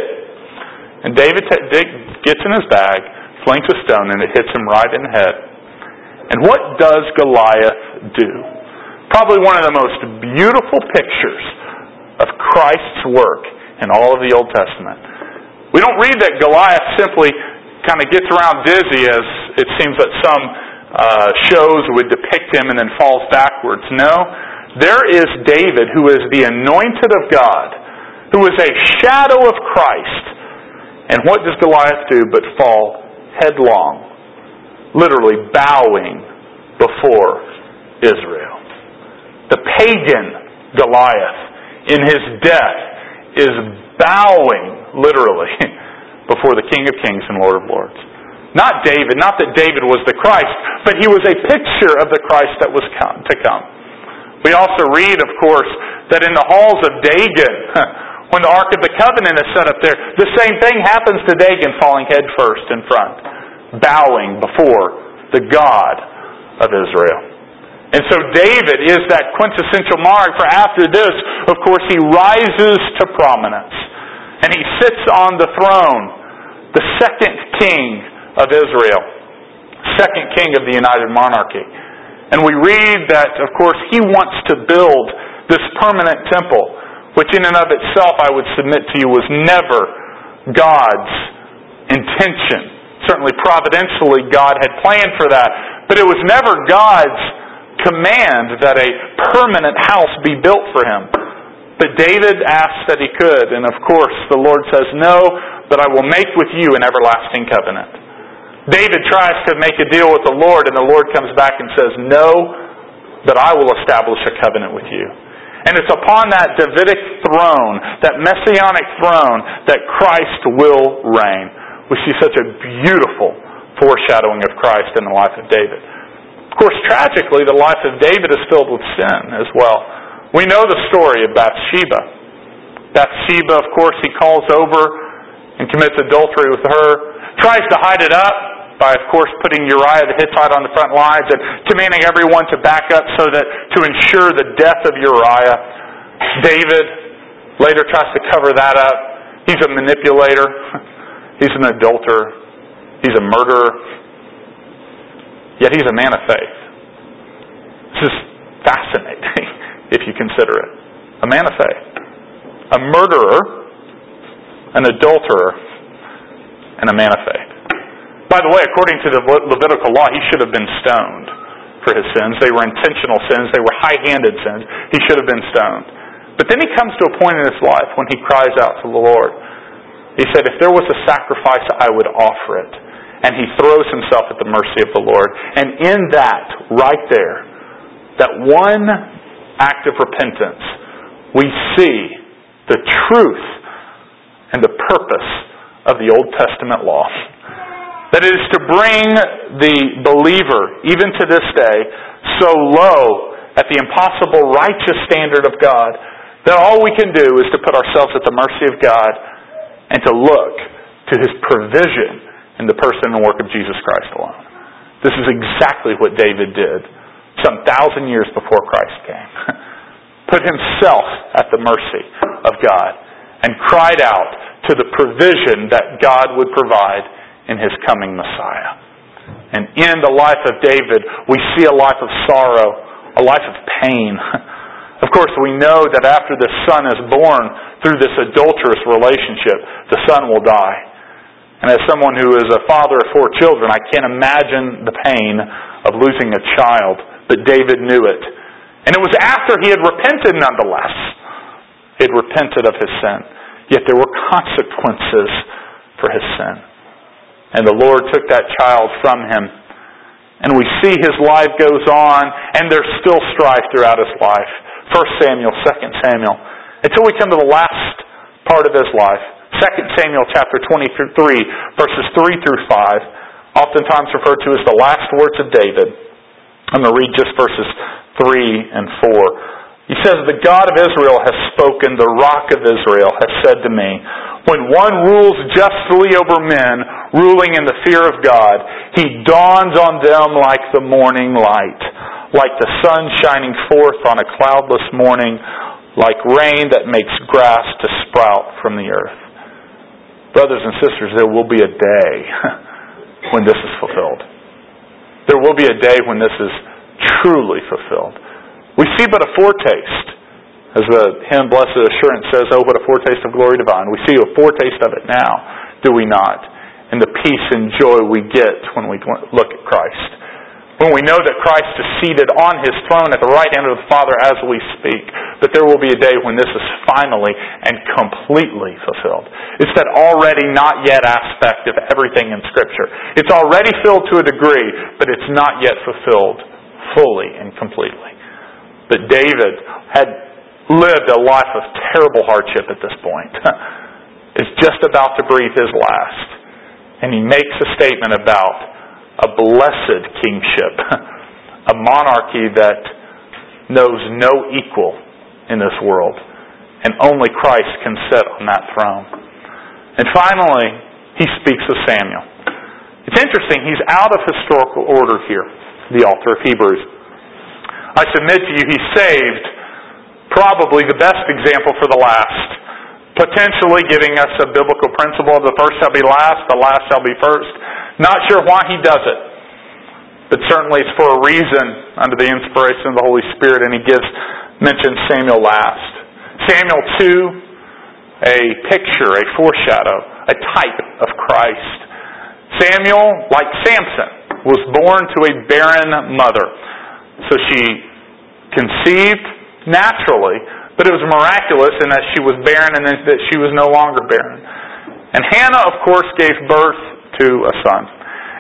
And David t- gets in his bag, flings a stone, and it hits him right in the head. And what does Goliath do? Probably one of the most beautiful pictures of Christ's work in all of the Old Testament. We don't read that Goliath simply kind of gets around dizzy, as it seems that some uh, shows would depict him and then falls backwards. No, there is David, who is the anointed of God, who is a shadow of Christ. And what does Goliath do but fall headlong, literally bowing before Israel? The pagan Goliath, in his death, is bowing, literally, before the King of Kings and Lord of Lords. Not David, not that David was the Christ, but he was a picture of the Christ that was come, to come. We also read, of course, that in the halls of Dagon, when the Ark of the Covenant is set up there, the same thing happens to Dagon, falling head first in front, bowing before the God of Israel. And so David is that quintessential monarch, for after this, of course, he rises to prominence. And he sits on the throne, the second king of Israel, second king of the United Monarchy. And we read that, of course, he wants to build this permanent temple, which in and of itself, I would submit to you, was never God's intention. Certainly providentially, God had planned for that. But it was never God's command that a permanent house be built for him. But David asked that he could. And of course, the Lord says, no, but I will make with you an everlasting covenant. David tries to make a deal with the Lord, and the Lord comes back and says, "No, but I will establish a covenant with you." And it's upon that Davidic throne, that messianic throne, that Christ will reign. We see such a beautiful foreshadowing of Christ in the life of David. Of course, tragically, the life of David is filled with sin as well. We know the story of Bathsheba. Bathsheba, of course, he calls over and commits adultery with her, tries to hide it up by, of course, putting Uriah the Hittite on the front lines and commanding everyone to back up so that to ensure the death of Uriah. David later tries to cover that up. He's a manipulator. He's an adulterer. He's a murderer. Yet he's a man of faith. This is fascinating if you consider it. A man of faith. A murderer, an adulterer, and a man of faith. By the way, according to the Levitical law, he should have been stoned for his sins. They were intentional sins. They were high-handed sins. He should have been stoned. But then he comes to a point in his life when he cries out to the Lord. He said, "If there was a sacrifice, I would offer it." And he throws himself at the mercy of the Lord. And in that, right there, that one act of repentance, we see the truth and the purpose of the Old Testament law. That it is to bring the believer, even to this day, so low at the impossible righteous standard of God that all we can do is to put ourselves at the mercy of God and to look to His provision in the person and work of Jesus Christ alone. This is exactly what David did some thousand years before Christ came. Put himself at the mercy of God and cried out to the provision that God would provide in His coming Messiah. And in the life of David, we see a life of sorrow, a life of pain. Of course, we know that after the son is born through this adulterous relationship, the son will die. And as someone who is a father of four children, I can't imagine the pain of losing a child, but David knew it. And it was after he had repented nonetheless. He had repented of his sin. Yet there were consequences for his sin. And the Lord took that child from him. And we see his life goes on, and there's still strife throughout his life. First Samuel, Second Samuel. Until we come to the last part of his life. Second Samuel chapter twenty-three, verses three through five. Oftentimes referred to as the last words of David. I'm going to read just verses three and four. He says, "The God of Israel has spoken, the Rock of Israel has said to me, when one rules justly over men, ruling in the fear of God, He dawns on them like the morning light, like the sun shining forth on a cloudless morning, like rain that makes grass to sprout from the earth." Brothers and sisters, there will be a day when this is fulfilled. There will be a day when this is truly fulfilled. We see but a foretaste. As the hymn Blessed Assurance says, "Oh, what a foretaste of glory divine." We see a foretaste of it now, do we not? And the peace and joy we get when we look at Christ. When we know that Christ is seated on His throne at the right hand of the Father as we speak. But there will be a day when this is finally and completely fulfilled. It's that already not yet aspect of everything in Scripture. It's already filled to a degree, but it's not yet fulfilled fully and completely. But David had lived a life of terrible hardship at this point. Is just about to breathe his last. And he makes a statement about a blessed kingship. A monarchy that knows no equal in this world. And only Christ can sit on that throne. And finally, he speaks of Samuel. It's interesting, he's out of historical order here, the author of Hebrews. I submit to you, he saved probably the best example for the last, potentially giving us a biblical principle of the first shall be last, the last shall be first. Not sure why he does it, but certainly it's for a reason under the inspiration of the Holy Spirit, and he gives mentions Samuel last. Samuel two, a picture, a foreshadow, a type of Christ. Samuel, like Samson, was born to a barren mother. So she conceived naturally, but it was miraculous in that she was barren and that she was no longer barren. And Hannah, of course, gave birth to a son.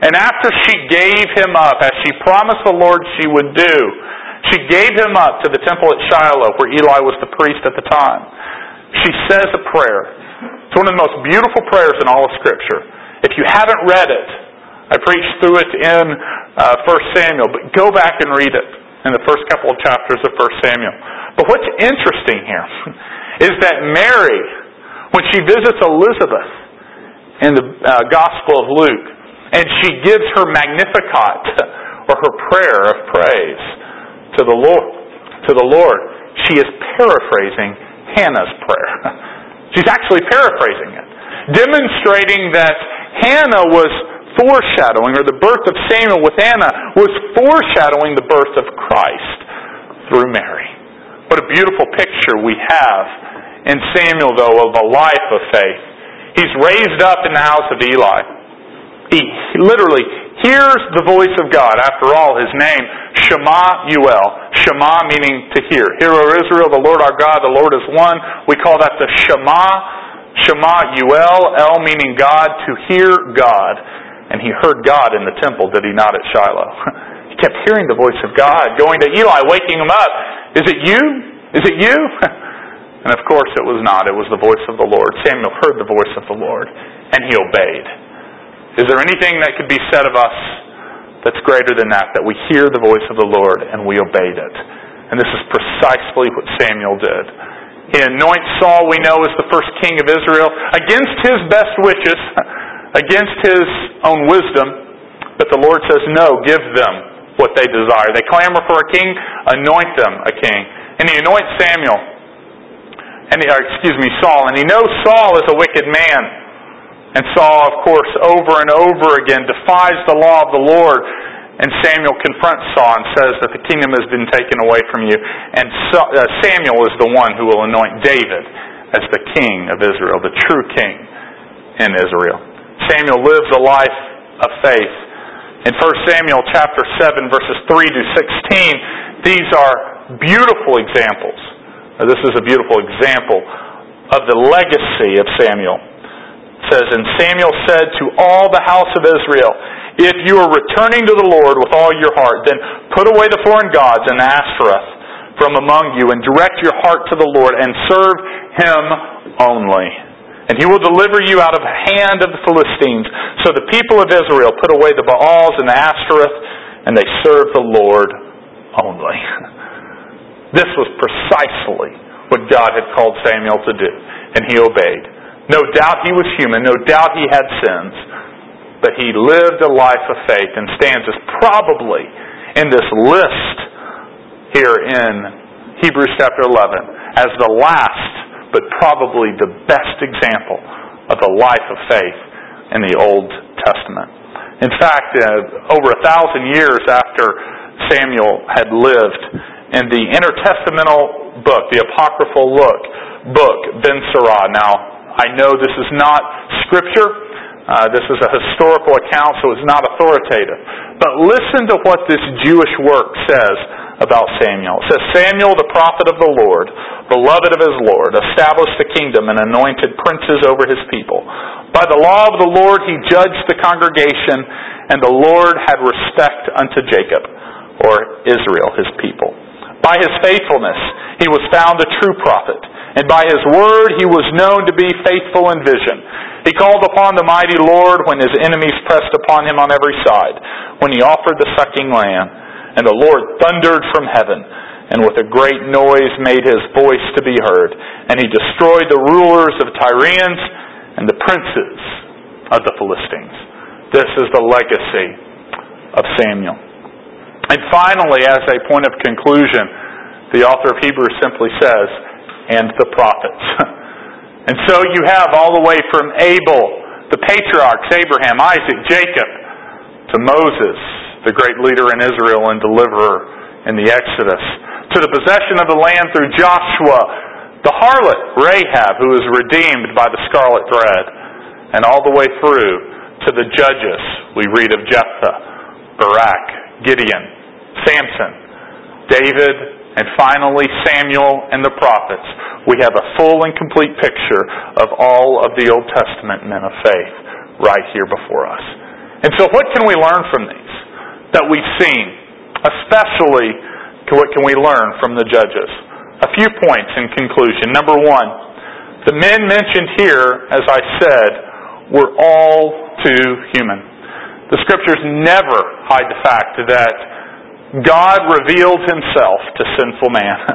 And after she gave him up, as she promised the Lord she would do, she gave him up to the temple at Shiloh, where Eli was the priest at the time. She says a prayer. It's one of the most beautiful prayers in all of Scripture. If you haven't read it, I preached through it in uh, First Samuel, but go back and read it in the first couple of chapters of First Samuel. But what's interesting here is that Mary, when she visits Elizabeth in the uh, Gospel of Luke, and she gives her Magnificat, or her prayer of praise to the Lord, to the Lord, she is paraphrasing Hannah's prayer. She's actually paraphrasing it, demonstrating that Hannah was foreshadowing, or the birth of Samuel with Hannah was foreshadowing the birth of Christ through Mary. What a beautiful picture we have in Samuel, though, of a life of faith. He's raised up in the house of Eli. He literally hears the voice of God. After all, his name, Shema Yuel. Shema meaning to hear. Hear, O Israel, the Lord our God, the Lord is one. We call that the Shema. Shema Yuel, El meaning God, to hear God. And he heard God in the temple, did he not, at Shiloh? He kept hearing the voice of God, going to Eli, waking him up. Is it you? Is it you? And of course it was not. It was the voice of the Lord. Samuel heard the voice of the Lord, and he obeyed. Is there anything that could be said of us that's greater than that? That we hear the voice of the Lord and we obeyed it. And this is precisely what Samuel did. He anoints Saul, we know, as the first king of Israel, against his best wishes, against his own wisdom. But the Lord says, no, give them what they desire. They clamor for a king, anoint them a king. And he anoints Samuel, and he, or excuse me, Saul. And he knows Saul is a wicked man. And Saul, of course, over and over again defies the law of the Lord. And Samuel confronts Saul and says that the kingdom has been taken away from you. And Samuel is the one who will anoint David as the king of Israel, the true king in Israel. Samuel lives a life of faith. In First Samuel chapter seven, verses three to sixteen, these are beautiful examples. Now, this is a beautiful example of the legacy of Samuel. It says, and Samuel said to all the house of Israel, if you are returning to the Lord with all your heart, then put away the foreign gods and Ashtoreth from among you, and direct your heart to the Lord, and serve Him only. And He will deliver you out of the hand of the Philistines. So the people of Israel put away the Baals and the Ashtoreth, and they served the Lord only. This was precisely what God had called Samuel to do, and he obeyed. No doubt he was human, no doubt he had sins, but he lived a life of faith and stands as probably in this list here in Hebrews chapter eleven as the last, but probably the best example of the life of faith in the Old Testament. In fact, uh, over a thousand years after Samuel had lived, in the intertestamental book, the apocryphal book, book Ben Sirah. Now, I know this is not Scripture. Uh, this is a historical account, so it's not authoritative. But listen to what this Jewish work says about Samuel. It says, Samuel, the prophet of the Lord, beloved of his Lord, established the kingdom and anointed princes over his people. By the law of the Lord he judged the congregation, and the Lord had respect unto Jacob, or Israel, his people. By his faithfulness he was found a true prophet, and by his word he was known to be faithful in vision. He called upon the mighty Lord when his enemies pressed upon him on every side, when he offered the sucking lamb. And the Lord thundered from heaven, and with a great noise made his voice to be heard. And he destroyed the rulers of Tyrians and the princes of the Philistines. This is the legacy of Samuel. And finally, as a point of conclusion, the author of Hebrews simply says, and the prophets. And so you have all the way from Abel, the patriarchs, Abraham, Isaac, Jacob, to Moses, the great leader in Israel and deliverer in the Exodus, to the possession of the land through Joshua, the harlot, Rahab, who was redeemed by the scarlet thread, and all the way through to the judges. We read of Jephthah, Barak, Gideon, Samson, David, and finally Samuel and the prophets. We have a full and complete picture of all of the Old Testament men of faith right here before us. And so what can we learn from these that we've seen? Especially, what can we learn from the judges? A few points in conclusion. Number one, the men mentioned here, as I said, were all too human. The Scriptures never hide the fact that God revealed Himself to sinful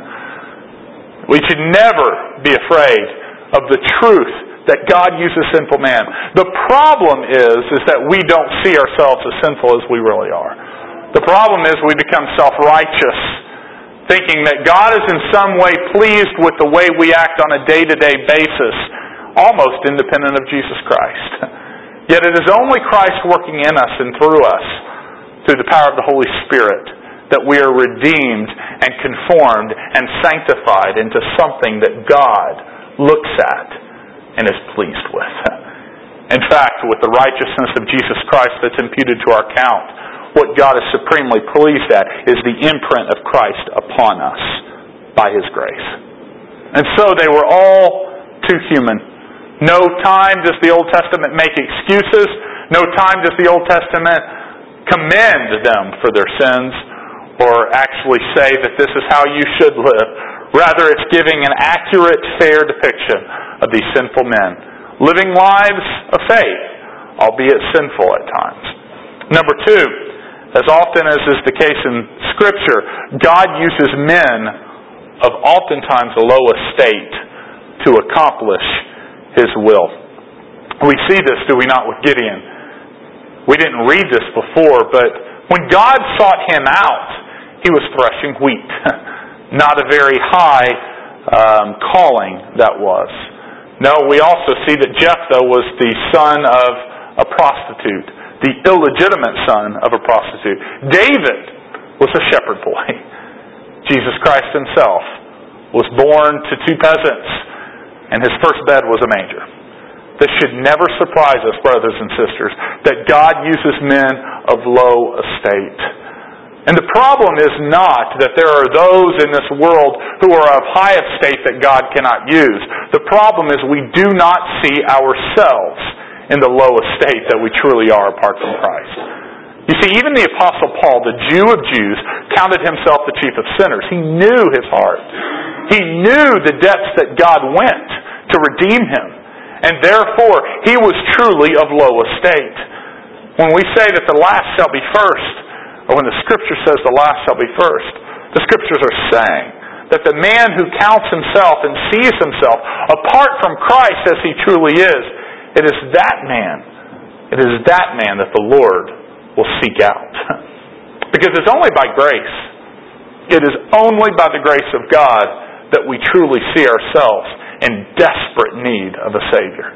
man. We should never be afraid of the truth that God uses sinful man. The problem is, is that we don't see ourselves as sinful as we really are. The problem is we become self-righteous, thinking that God is in some way pleased with the way we act on a day-to-day basis, almost independent of Jesus Christ. Yet it is only Christ working in us and through us, through the power of the Holy Spirit, that we are redeemed and conformed and sanctified into something that God looks at and is pleased with. In fact, with the righteousness of Jesus Christ that's imputed to our account, what God is supremely pleased at is the imprint of Christ upon us by His grace. And so they were all too human. No time does the Old Testament make excuses. No time does the Old Testament commend them for their sins or actually say that this is how you should live. Rather, it's giving an accurate, fair depiction of these sinful men, living lives of faith, albeit sinful at times. Number two, as often as is the case in Scripture, God uses men of oftentimes a low estate to accomplish His will. We see this, do we not, with Gideon? We didn't read this before, but when God sought him out, he was threshing wheat. Not a very high um, calling that was. No, we also see that Jephthah was the son of a prostitute, the illegitimate son of a prostitute. David was a shepherd boy. Jesus Christ Himself was born to two peasants, and His first bed was a manger. This should never surprise us, brothers and sisters, that God uses men of low estate. And the problem is not that there are those in this world who are of high estate that God cannot use. The problem is we do not see ourselves in the low estate that we truly are apart from Christ. You see, even the Apostle Paul, the Jew of Jews, counted himself the chief of sinners. He knew his heart. He knew the depths that God went to redeem him. And therefore, he was truly of low estate. When we say that the last shall be first, or when the Scripture says the last shall be first, the Scriptures are saying that the man who counts himself and sees himself apart from Christ as he truly is, it is that man, it is that man that the Lord will seek out. Because it's only by grace, it is only by the grace of God that we truly see ourselves in desperate need of a Savior.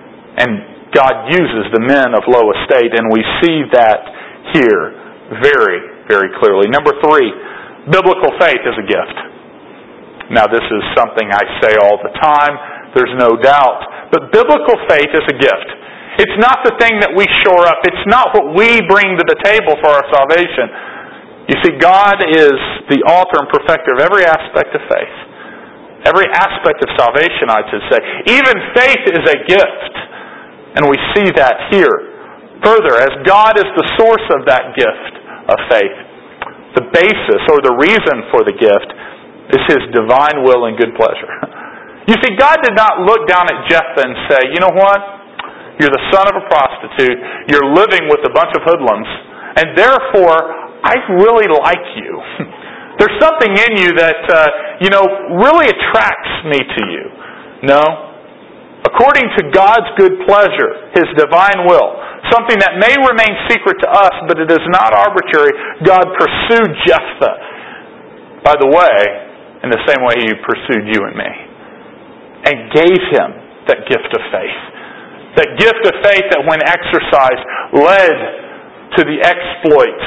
And God uses the men of low estate, and we see that here very, very clearly. Number three, biblical faith is a gift. Now, this is something I say all the time, there's no doubt. But biblical faith is a gift. It's not the thing that we shore up. It's not what we bring to the table for our salvation. You see, God is the author and perfecter of every aspect of faith. Every aspect of salvation, I should say. Even faith is a gift. And we see that here. Further, as God is the source of that gift of faith, the basis or the reason for the gift is His divine will and good pleasure. You see, God did not look down at Jephthah and say, you know what? You're the son of a prostitute. You're living with a bunch of hoodlums. And therefore, I really like you. There's something in you that, uh, you know, really attracts me to you. No. According to God's good pleasure, His divine will, something that may remain secret to us, but it is not arbitrary, God pursued Jephthah, by the way, in the same way He pursued you and me, and gave him that gift of faith. That gift of faith that when exercised led to the exploits,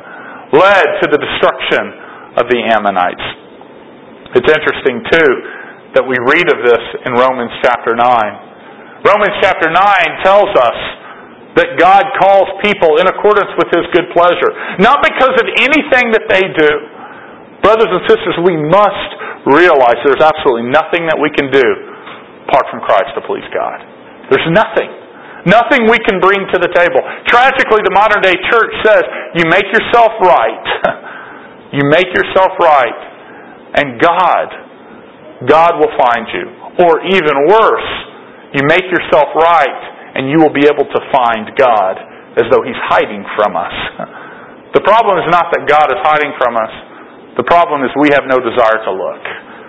led to the destruction of the Ammonites. It's interesting, too, that we read of this in Romans chapter nine. Romans chapter nine tells us that God calls people in accordance with His good pleasure. Not because of anything that they do. Brothers and sisters, we must realize there's absolutely nothing that we can do apart from Christ to please God. There's nothing. Nothing we can bring to the table. Tragically, the modern day church says, you make yourself right. You make yourself right. And God, God will find you. Or even worse, you make yourself right and you will be able to find God as though He's hiding from us. The problem is not that God is hiding from us. The problem is we have no desire to look.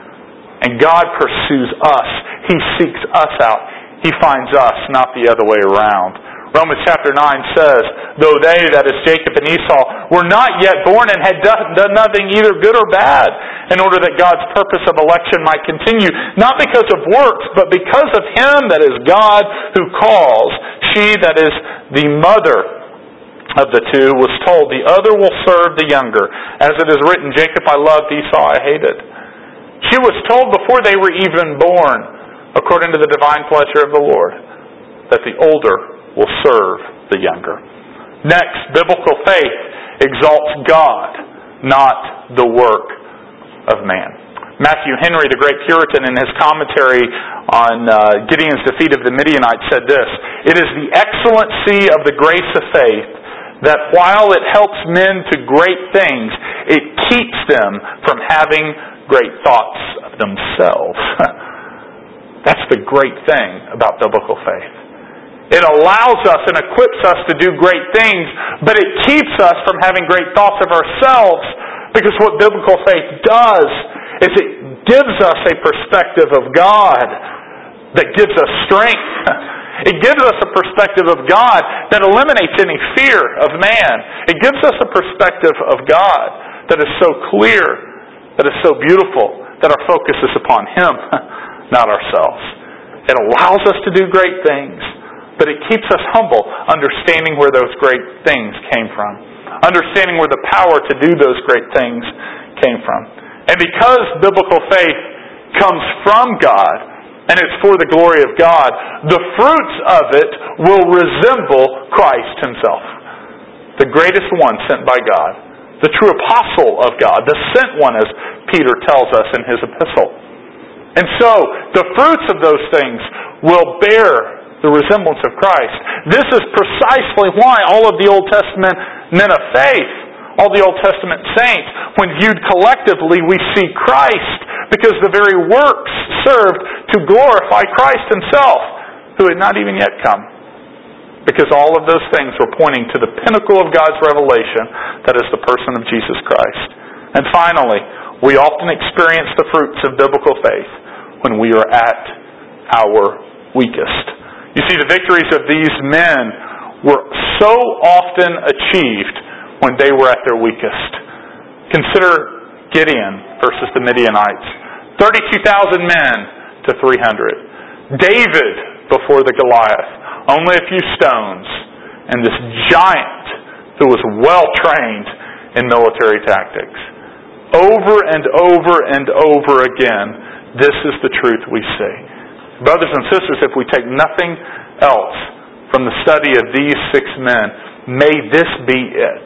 And God pursues us. He seeks us out. He finds us, not the other way around. Romans chapter nine says, though they, that is Jacob and Esau, were not yet born and had done, done nothing either good or bad, in order that God's purpose of election might continue, not because of works, but because of Him that is God who calls. She that is the mother of the two was told, the other will serve the younger. As it is written, Jacob I loved, Esau I hated. She was told before they were even born, according to the divine pleasure of the Lord, that the older will serve the younger. Next, biblical faith exalts God, not the work of man. Matthew Henry, the great Puritan, in his commentary on uh, Gideon's defeat of the Midianites said this, it is the excellency of the grace of faith that while it helps men to great things, it keeps them from having great thoughts of themselves. That's the great thing about biblical faith. It allows us and equips us to do great things, but it keeps us from having great thoughts of ourselves, because what biblical faith does is it gives us a perspective of God that gives us strength. It gives us a perspective of God that eliminates any fear of man. It gives us a perspective of God that is so clear, that is so beautiful, that our focus is upon Him, not ourselves. It allows us to do great things, but it keeps us humble, understanding where those great things came from. Understanding where the power to do those great things came from. And because biblical faith comes from God, and it's for the glory of God, the fruits of it will resemble Christ Himself. The greatest one sent by God. The true apostle of God. The sent one, as Peter tells us in his epistle. And so, the fruits of those things will bear the resemblance of Christ. This is precisely why all of the Old Testament men of faith, all the Old Testament saints, when viewed collectively, we see Christ, because the very works served to glorify Christ Himself, who had not even yet come. Because all of those things were pointing to the pinnacle of God's revelation, that is the person of Jesus Christ. And finally, we often experience the fruits of biblical faith when we are at our weakest. You see, the victories of these men were so often achieved when they were at their weakest. Consider Gideon versus the Midianites. thirty-two thousand men to three hundred. David before the Goliath. Only a few stones. And this giant who was well trained in military tactics. Over and over and over again, this is the truth we see. Brothers and sisters, if we take nothing else from the study of these six men, may this be it.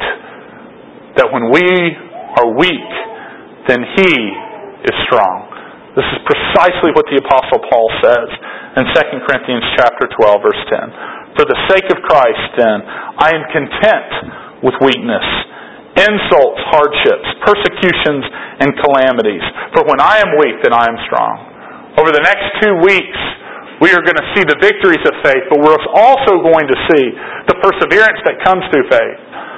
That when we are weak, then He is strong. This is precisely what the Apostle Paul says in Second Corinthians chapter twelve, verse ten. For the sake of Christ, then, I am content with weakness, insults, hardships, persecutions, and calamities. For when I am weak, then I am strong. Over the next two weeks, we are going to see the victories of faith, but we're also going to see the perseverance that comes through faith.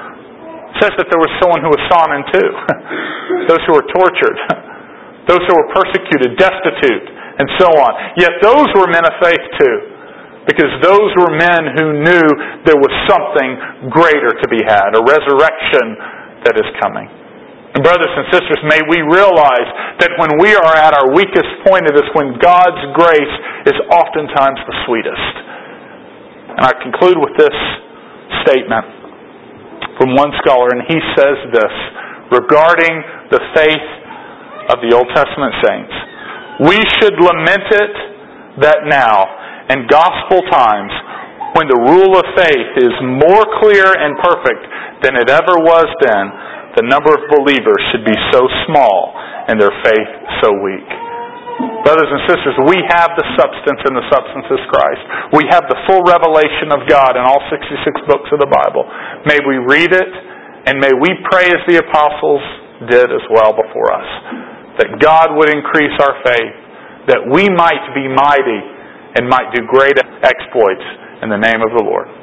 It says that there was someone who was sawn in two. Those who were tortured. Those who were persecuted, destitute, and so on. Yet those were men of faith too. Because those were men who knew there was something greater to be had. A resurrection that is coming. And brothers and sisters, may we realize that when we are at our weakest point, it is when God's grace is oftentimes the sweetest. And I conclude with this statement from one scholar, and he says this regarding the faith of the Old Testament saints. We should lament it that now, in gospel times, when the rule of faith is more clear and perfect than it ever was then, the number of believers should be so small and their faith so weak. Brothers and sisters, we have the substance, and the substance is Christ. We have the full revelation of God in all sixty-six books of the Bible. May we read it, and may we pray as the apostles did as well before us, that God would increase our faith, that we might be mighty and might do great exploits in the name of the Lord.